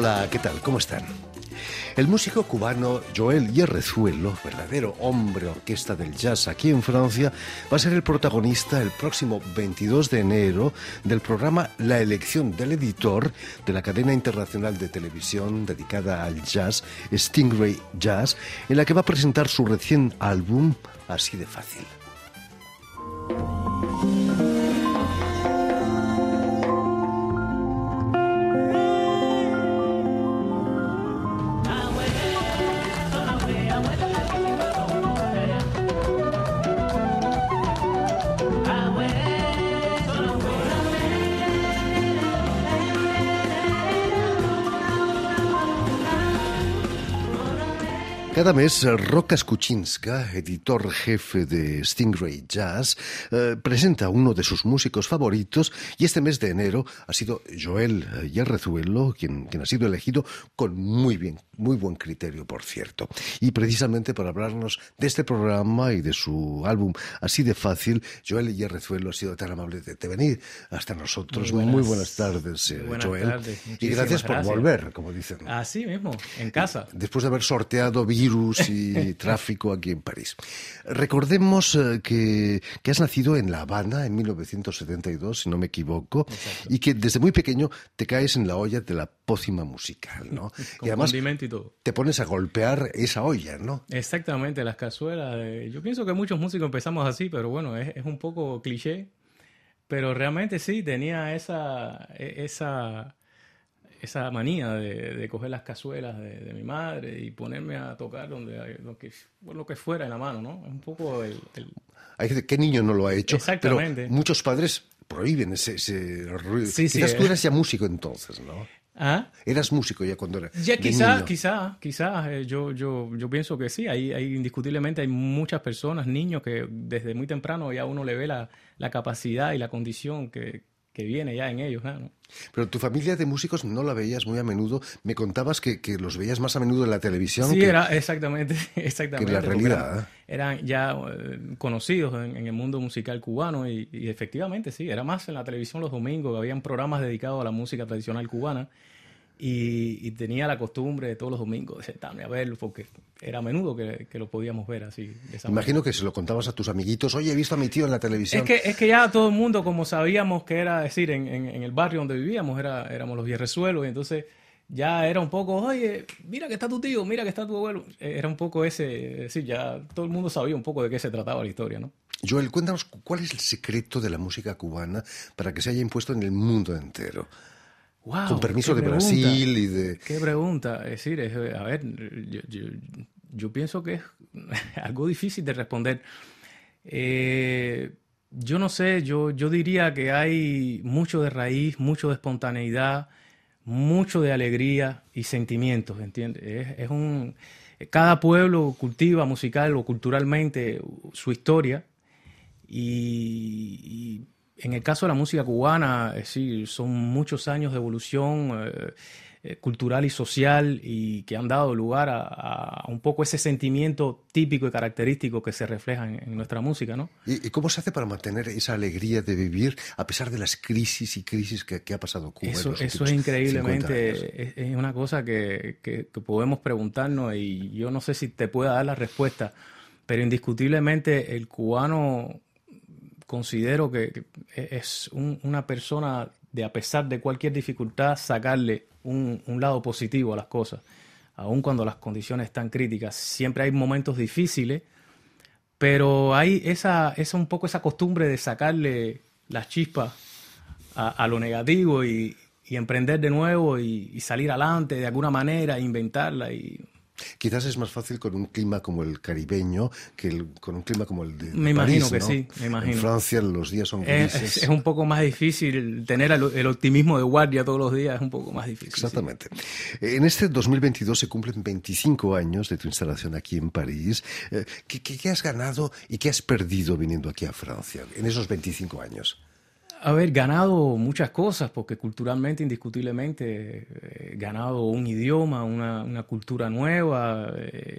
Hola, ¿qué tal? ¿Cómo están? El músico cubano Joel Yerrezuelo, verdadero hombre orquesta del jazz aquí en Francia, va a ser el protagonista el próximo 22 de enero del programa La elección del editor de la cadena internacional de televisión dedicada al jazz, Stingray Jazz, en la que va a presentar su recién álbum Así de fácil. Cada mes, Rokas Kuczynska, editor jefe de Stingray Jazz, presenta a uno de sus músicos favoritos y este mes de enero ha sido Joel Yerrezuelo quien ha sido elegido con muy buen criterio, por cierto. Y precisamente para hablarnos de este programa y de su álbum Así de fácil, Joel Yerrezuelo ha sido tan amable de venir hasta nosotros. Muy buenas tardes, Joel. Tardes. Y gracias por volver, como dicen. Así mismo, en casa. Después de haber sorteado virus y tráfico aquí en París. Recordemos que has nacido en La Habana en 1972, si no me equivoco. Exacto. Y que desde muy pequeño te caes en la olla de la pócima musical, ¿no? Con y además condimento y todo. Te pones a golpear esa olla, ¿no? Exactamente, las cazuelas. Yo pienso que muchos músicos empezamos así, pero bueno, es un poco cliché. Pero realmente sí, tenía esa manía de coger las cazuelas de mi madre y ponerme a tocar lo que fuera en la mano, ¿no? Un poco ¿Qué niño no lo ha hecho? Exactamente. Pero muchos padres prohíben ese ruido. Sí, Quizás tú eras ya músico entonces, ¿no? ¿Ah? Eras músico ya cuando eras Quizás. Yo pienso que sí. Indiscutiblemente hay muchas personas, niños, que desde muy temprano ya uno le ve la capacidad y la condición que viene ya en ellos, ¿no? Pero tu familia de músicos no la veías muy a menudo. Me contabas que los veías más a menudo en la televisión. Sí, era exactamente. Que en la realidad. Eran ya conocidos en el mundo musical cubano y efectivamente sí, era más en la televisión los domingos, habían programas dedicados a la música tradicional cubana y tenía la costumbre de todos los domingos de sentarme a verlo porque era a menudo que lo podíamos ver así. Imagino que se lo contabas a tus amiguitos. Oye, he visto a mi tío en la televisión. Es que ya todo el mundo, como sabíamos que era, decir, en el barrio donde vivíamos, éramos los Yerrezuelos, y entonces ya era un poco, oye, mira que está tu tío, mira que está tu abuelo. Era un poco ese, decir, ya todo el mundo sabía un poco de qué se trataba la historia, ¿no? Joel, cuéntanos, ¿cuál es el secreto de la música cubana para que se haya impuesto en el mundo entero? Wow, con permiso de Brasil y de... Qué pregunta. Es decir, a ver, yo pienso que es algo difícil de responder. Yo no sé, yo diría que hay mucho de raíz, mucho de espontaneidad, mucho de alegría y sentimientos, ¿entiendes? Cada pueblo cultiva musical o culturalmente su historia y en el caso de la música cubana, sí, son muchos años de evolución cultural y social y que han dado lugar a un poco ese sentimiento típico y característico que se refleja en nuestra música, ¿no? ¿Y cómo se hace para mantener esa alegría de vivir a pesar de las crisis que ha pasado Cuba? Eso es increíblemente, es una cosa que podemos preguntarnos y yo no sé si te pueda dar la respuesta, pero indiscutiblemente el cubano considero que es una persona de, a pesar de cualquier dificultad, sacarle un lado positivo a las cosas, aun cuando las condiciones están críticas. Siempre hay momentos difíciles, pero hay un poco esa costumbre de sacarle las chispas a lo negativo y emprender de nuevo y salir adelante de alguna manera, inventarla y... Quizás es más fácil con un clima como el caribeño que con un clima como el de me París, imagino que ¿no? sí, me imagino. En Francia los días son grises. Es un poco más difícil tener el optimismo de guardia todos los días, es un poco más difícil. Exactamente. Sí. En este 2022 se cumplen 25 años de tu instalación aquí en París. ¿Qué has ganado y qué has perdido viniendo aquí a Francia en esos 25 años? Haber ganado muchas cosas, porque culturalmente, indiscutiblemente, he ganado un idioma, una cultura nueva,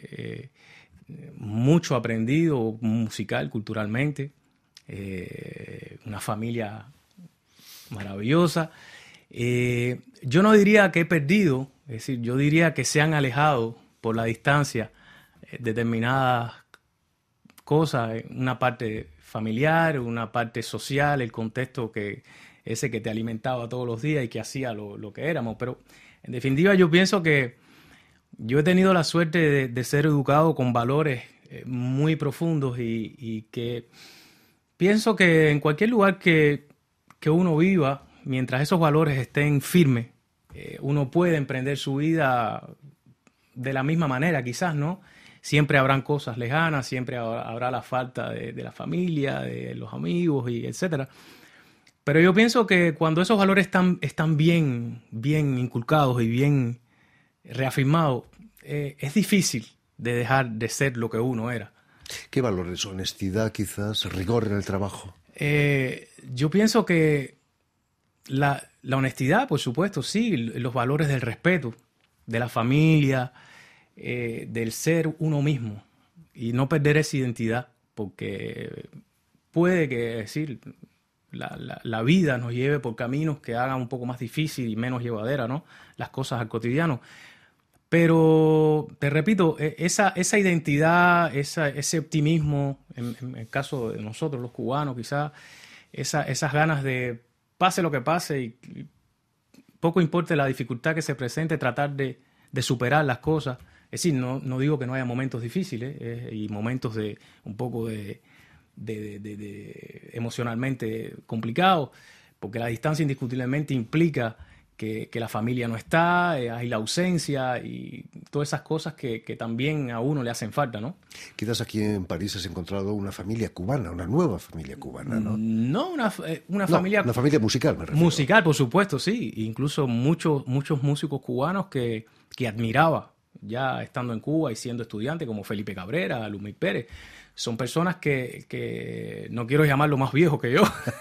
mucho aprendido musical, culturalmente, una familia maravillosa. Yo no diría que he perdido, Es decir, yo diría que se han alejado por la distancia determinadas cosas, una parte familiar, una parte social, el contexto ese que te alimentaba todos los días y que hacía lo que éramos. Pero en definitiva yo pienso que yo he tenido la suerte de ser educado con valores muy profundos y que pienso que en cualquier lugar que uno viva, mientras esos valores estén firmes, uno puede emprender su vida de la misma manera, quizás, ¿no? Siempre habrán cosas lejanas, siempre habrá la falta de la familia, de los amigos, y etcétera. Pero yo pienso que cuando esos valores están bien inculcados y bien reafirmados, es difícil de dejar de ser lo que uno era. ¿Qué valores? ¿Honestidad, quizás? ¿Rigor en el trabajo? Yo pienso que la honestidad, por supuesto, sí, los valores del respeto, de la familia, del ser uno mismo y no perder esa identidad, porque puede que, decir, la vida nos lleve por caminos que hagan un poco más difícil y menos llevadera, ¿no?, las cosas al cotidiano. Pero, te repito, esa identidad, ese optimismo, en el caso de nosotros los cubanos, quizás, esas ganas de, pase lo que pase, y poco importa la dificultad que se presente, tratar de superar las cosas. Es decir, no digo que no haya momentos difíciles y momentos de un poco de emocionalmente complicados, porque la distancia indiscutiblemente implica que la familia no está, hay la ausencia y todas esas cosas que también a uno le hacen falta, ¿no? Quizás aquí en París has encontrado una familia cubana, una nueva familia cubana, ¿no? No, una familia... Una familia musical, me refiero. Musical, por supuesto, sí. Incluso muchos músicos cubanos que admiraba ya estando en Cuba y siendo estudiante, como Felipe Cabrera, Lumir Pérez. Son personas que no quiero llamarlo más viejo que yo.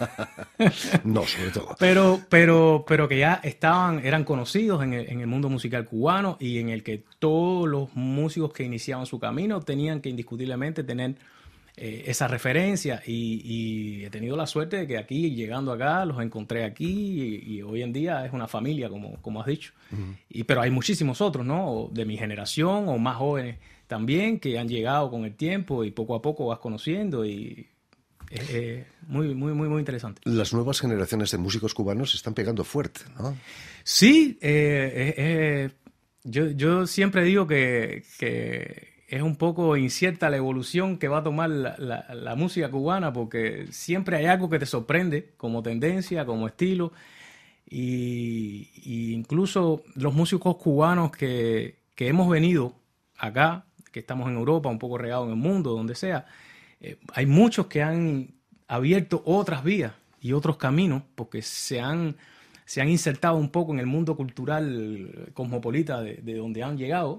No, sobre todo. Pero que ya eran conocidos en el mundo musical cubano y en el que todos los músicos que iniciaban su camino tenían que indiscutiblemente tener esa referencia. Y he tenido la suerte de que aquí, llegando acá, los encontré aquí y hoy en día es una familia, como has dicho. Uh-huh. Pero hay muchísimos otros, ¿no?, de mi generación o más jóvenes también, que han llegado con el tiempo y poco a poco vas conociendo y es muy interesante. Las nuevas generaciones de músicos cubanos se están pegando fuerte, ¿no? Sí, yo siempre digo que es un poco incierta la evolución que va a tomar la música cubana, porque siempre hay algo que te sorprende como tendencia, como estilo, y incluso los músicos cubanos que hemos venido acá, que estamos en Europa, un poco regados en el mundo, donde sea, hay muchos que han abierto otras vías y otros caminos porque se han insertado un poco en el mundo cultural cosmopolita de donde han llegado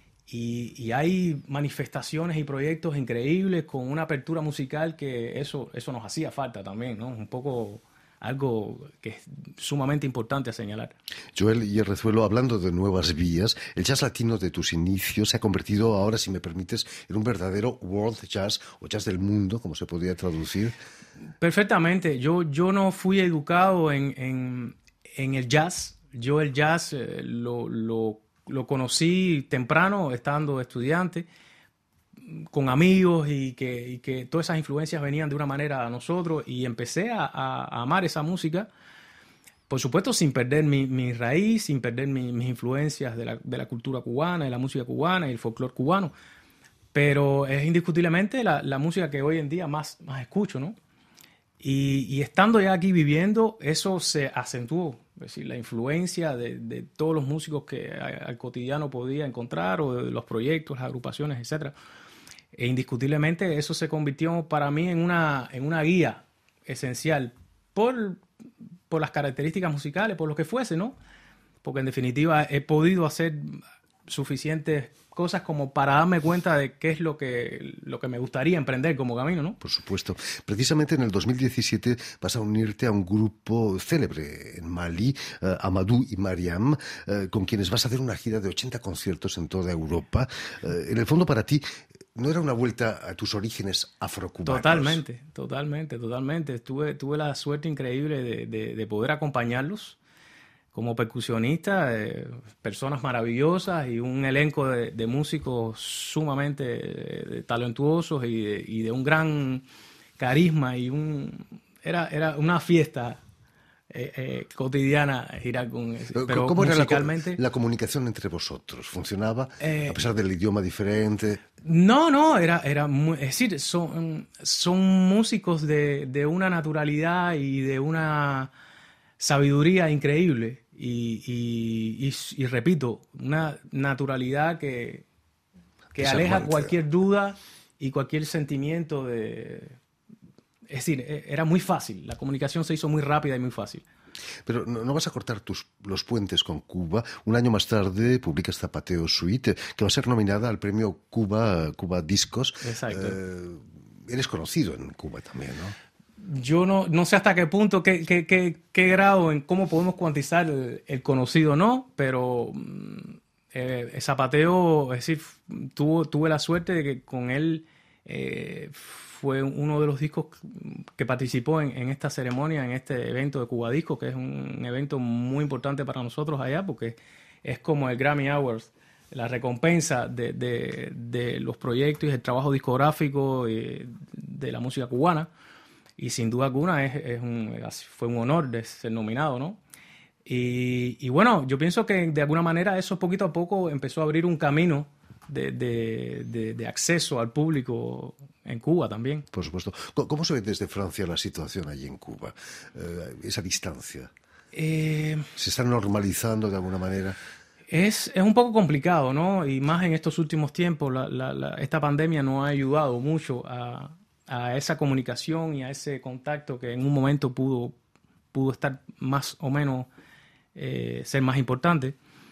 y hay manifestaciones y proyectos increíbles con una apertura musical que eso nos hacía falta también, ¿no? Un poco algo que es sumamente importante a señalar. Joel Hierrezuelo, hablando de nuevas vías, el jazz latino de tus inicios se ha convertido ahora, si me permites, en un verdadero world jazz o jazz del mundo, como se podría traducir. Perfectamente. Yo no fui educado en el jazz. Yo el jazz lo conocí temprano, estando estudiante, con amigos y que todas esas influencias venían de una manera a nosotros y empecé a amar esa música, por supuesto sin perder mi raíz, sin perder mis influencias de la cultura cubana, de la música cubana y el folclore cubano, pero es indiscutiblemente la música que hoy en día más escucho, ¿no? Y estando ya aquí viviendo, eso se acentuó, es decir, la influencia de todos los músicos que al cotidiano podía encontrar o de los proyectos, las agrupaciones, etcétera. E indiscutiblemente eso se convirtió para mí en una guía esencial por las características musicales, por lo que fuese, ¿no? Porque en definitiva he podido hacer suficientes cosas como para darme cuenta de qué es lo que me gustaría emprender como camino, ¿no? Por supuesto. Precisamente en el 2017 vas a unirte a un grupo célebre en Mali, Amadou y Mariam, con quienes vas a hacer una gira de 80 conciertos en toda Europa. En el fondo, para ti, ¿no era una vuelta a tus orígenes afrocubanos? Totalmente. Tuve la suerte increíble de poder acompañarlos como percusionista, personas maravillosas y un elenco de músicos sumamente talentuosos y de un gran carisma era una fiesta cotidiana girar con eso. Pero ¿cómo musicalmente era la comunicación entre vosotros? ¿Funcionaba a pesar del idioma diferente? No, es decir, son músicos de una naturalidad y de una sabiduría increíble y repito, una naturalidad que aleja cualquier duda y cualquier sentimiento Es decir, era muy fácil, la comunicación se hizo muy rápida y muy fácil. Pero no vas a cortar los puentes con Cuba. Un año más tarde publicas Zapateo Suite, que va a ser nominada al premio Cuba Discos. Exacto. Eres conocido en Cuba también, ¿no? Yo no sé hasta qué punto, qué grado, en cómo podemos cuantizar el conocido o no, pero Zapateo, es decir, tuve la suerte de que con él fue uno de los discos que participó en esta ceremonia, en este evento de Cuba Disco, que es un evento muy importante para nosotros allá, porque es como el Grammy Awards, la recompensa de los proyectos y el trabajo discográfico de la música cubana. Y sin duda alguna fue un honor de ser nominado, ¿no? Y bueno, yo pienso que de alguna manera eso poquito a poco empezó a abrir un camino de acceso al público en Cuba también. Por supuesto. ¿Cómo se ve desde Francia la situación allí en Cuba? Esa distancia. ¿Se está normalizando de alguna manera? Es un poco complicado, ¿no? Y más en estos últimos tiempos, esta pandemia nos ha ayudado mucho a esa comunicación y a ese contacto que en un momento pudo estar más o menos ser más importante.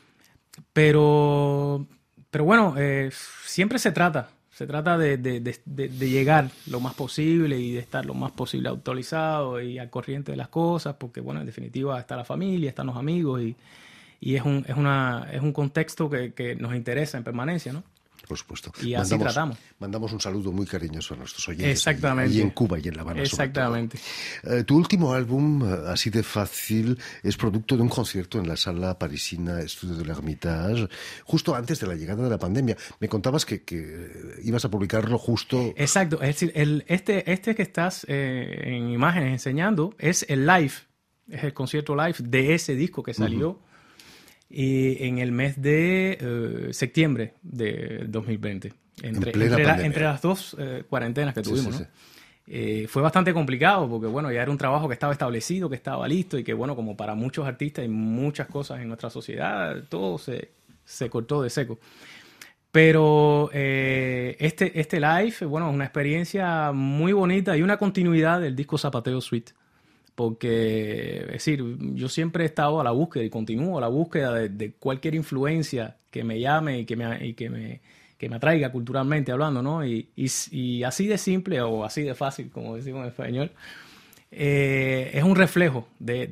Pero bueno, siempre se trata de llegar lo más posible y de estar lo más posible actualizado y al corriente de las cosas, porque bueno, en definitiva está la familia, están los amigos y es un contexto que nos interesa en permanencia, ¿no? Por supuesto. Y así tratamos. Mandamos un saludo muy cariñoso a nuestros oyentes. Exactamente. Allí en Cuba y en La Habana. Exactamente. Tu último álbum, Así de fácil, es producto de un concierto en la sala parisina Estudio de l'Ermitage, justo antes de la llegada de la pandemia. Me contabas que ibas a publicarlo justo... Exacto. Es decir, este que estás en imágenes enseñando es el live, es el concierto live de ese disco que salió en el mes de septiembre de 2020, entre las dos cuarentenas que tuvimos, ¿no? Fue bastante complicado porque bueno, ya era un trabajo que estaba establecido, que estaba listo y que bueno, como para muchos artistas y muchas cosas en nuestra sociedad, todo se cortó de seco. Pero este live, bueno, es una experiencia muy bonita y una continuidad del disco Zapateo Suite. Porque, es decir, yo siempre he estado a la búsqueda y continúo a la búsqueda de cualquier influencia que me llame y que me atraiga culturalmente hablando, ¿no? Y así de simple o así de fácil, como decimos en español, es un reflejo de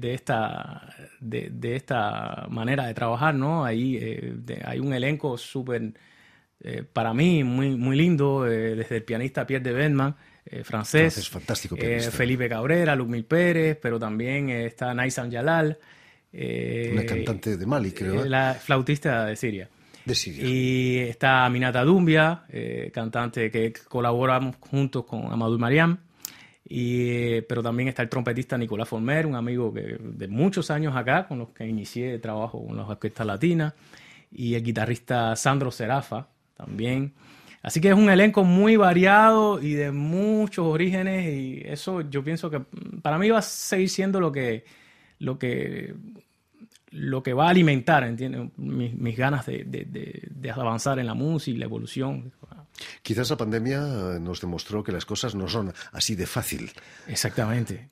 esta manera de trabajar, ¿no? Ahí hay un elenco súper, para mí, muy, muy lindo, desde el pianista Pierre de Bedman, francés, fantástico Felipe Cabrera, Luzmil Pérez, pero también está Naisan Jalal, una cantante de Mali, creo. La flautista de Siria. De Siria. Y está Aminata Doumbia, cantante que colaboramos juntos con Amadou Mariam. Pero también está el trompetista Nicolás Former, un amigo de muchos años acá, con los que inicié trabajo con las orquestas latinas. Y el guitarrista Sandro Serafa también. Así que es un elenco muy variado y de muchos orígenes, y eso yo pienso que para mí va a seguir siendo lo que va a alimentar, ¿entiendes? Mis ganas de avanzar en la música y la evolución. Quizás la pandemia nos demostró que las cosas no son así de fácil. Exactamente.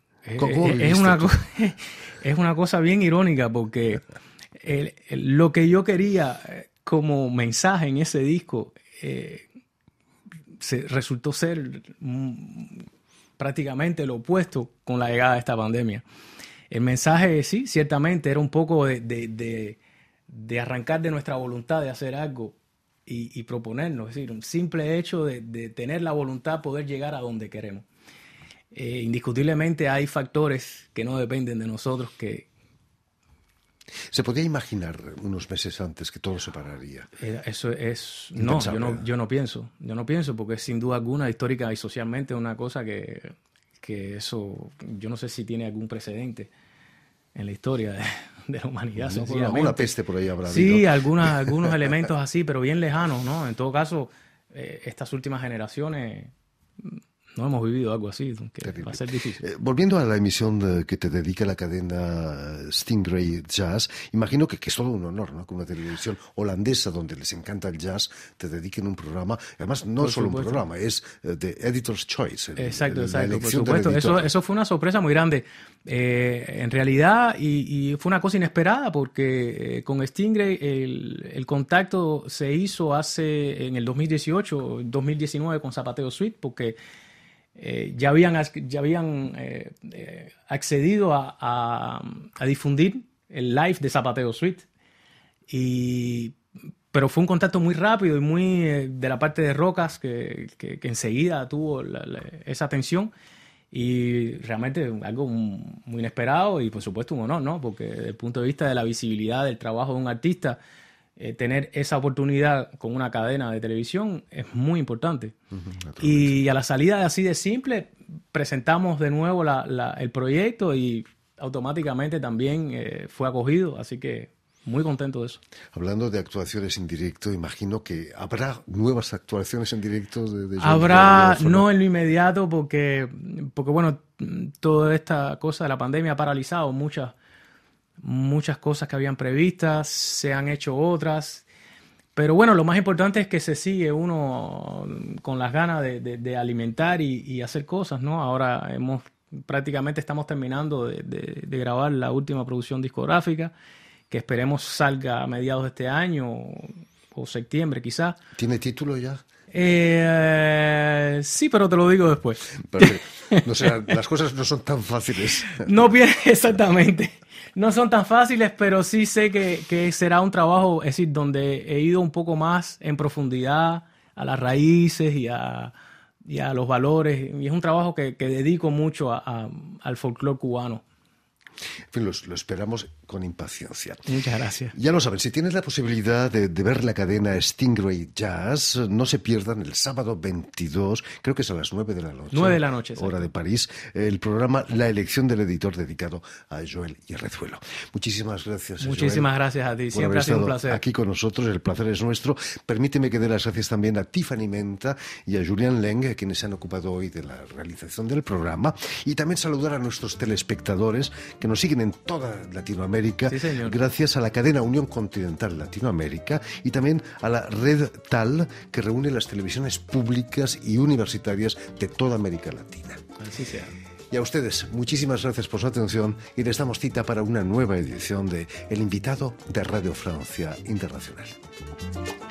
Es una cosa bien irónica porque lo que yo quería como mensaje en ese disco resultó ser prácticamente lo opuesto con la llegada de esta pandemia. El mensaje, sí, ciertamente era un poco de arrancar de nuestra voluntad de hacer algo y proponernos, es decir, un simple hecho de tener la voluntad de poder llegar a donde queremos. Indiscutiblemente hay factores que no dependen de nosotros que ¿Se podía imaginar unos meses antes que todo se pararía? Eso es... No, yo no pienso. Yo no pienso porque sin duda alguna, histórica y socialmente, es una cosa que eso... Yo no sé si tiene algún precedente en la historia de la humanidad. No, alguna peste por ahí habrá habido. Sí, algunos elementos así, pero bien lejanos, ¿no? En todo caso, estas últimas generaciones... No hemos vivido algo así, que va a ser difícil. Volviendo a la emisión que te dedica la cadena Stingray Jazz, imagino que es todo un honor, ¿no? Que una televisión holandesa donde les encanta el jazz te dediquen un programa. Además, no solo un programa, es de Editor's Choice. Exacto, por supuesto. Eso fue una sorpresa muy grande. En realidad, y fue una cosa inesperada porque con Stingray el contacto se hizo en el 2018, 2019 con Zapateo Suite, porque ya habían accedido a difundir el live de Zapateo Suite. Pero fue un contacto muy rápido y muy de la parte de Rocas que enseguida tuvo esa atención. Y realmente algo muy inesperado y por supuesto un honor, ¿no? Porque desde el punto de vista de la visibilidad del trabajo de un artista, tener esa oportunidad con una cadena de televisión es muy importante. Y a la salida así de simple, presentamos de nuevo el proyecto y automáticamente también fue acogido, así que muy contento de eso. Hablando de actuaciones en directo, imagino que habrá nuevas actuaciones en directo de Habrá, no en lo inmediato, porque bueno, toda esta cosa de la pandemia ha paralizado muchas cosas que habían previstas, se han hecho otras, pero bueno, lo más importante es que se sigue uno con las ganas de alimentar y hacer cosas, ¿no? Ahora prácticamente estamos terminando de grabar la última producción discográfica, que esperemos salga a mediados de este año o septiembre quizás. ¿Tiene título ya? Sí, pero te lo digo después. No sé, las cosas no son tan fáciles. Exactamente. No son tan fáciles, pero sí sé que será un trabajo, es decir, donde he ido un poco más en profundidad a las raíces y a los valores. Y es un trabajo que dedico mucho al folclore cubano. En fin, lo esperamos con impaciencia. Muchas gracias. Ya lo saben, si tienes la posibilidad de ver la cadena Stingray Jazz, no se pierdan el sábado 22, creo que es a las 9 de la noche. 9 de la noche. Hora de París, el programa La elección del editor dedicado a Joel Yerrezuelo. Muchísimas gracias, Muchísimas gracias a ti, siempre ha sido un placer. Aquí con nosotros, el placer es nuestro. Permíteme que dé las gracias también a Tiffany Menta y a Julián Leng, quienes se han ocupado hoy de la realización del programa, y también saludar a nuestros telespectadores que nos siguen en toda Latinoamérica, sí, señor, gracias a la cadena Unión Continental Latinoamérica y también a la red TAL, que reúne las televisiones públicas y universitarias de toda América Latina. Así sea. Y a ustedes, muchísimas gracias por su atención y les damos cita para una nueva edición de El Invitado de Radio Francia Internacional.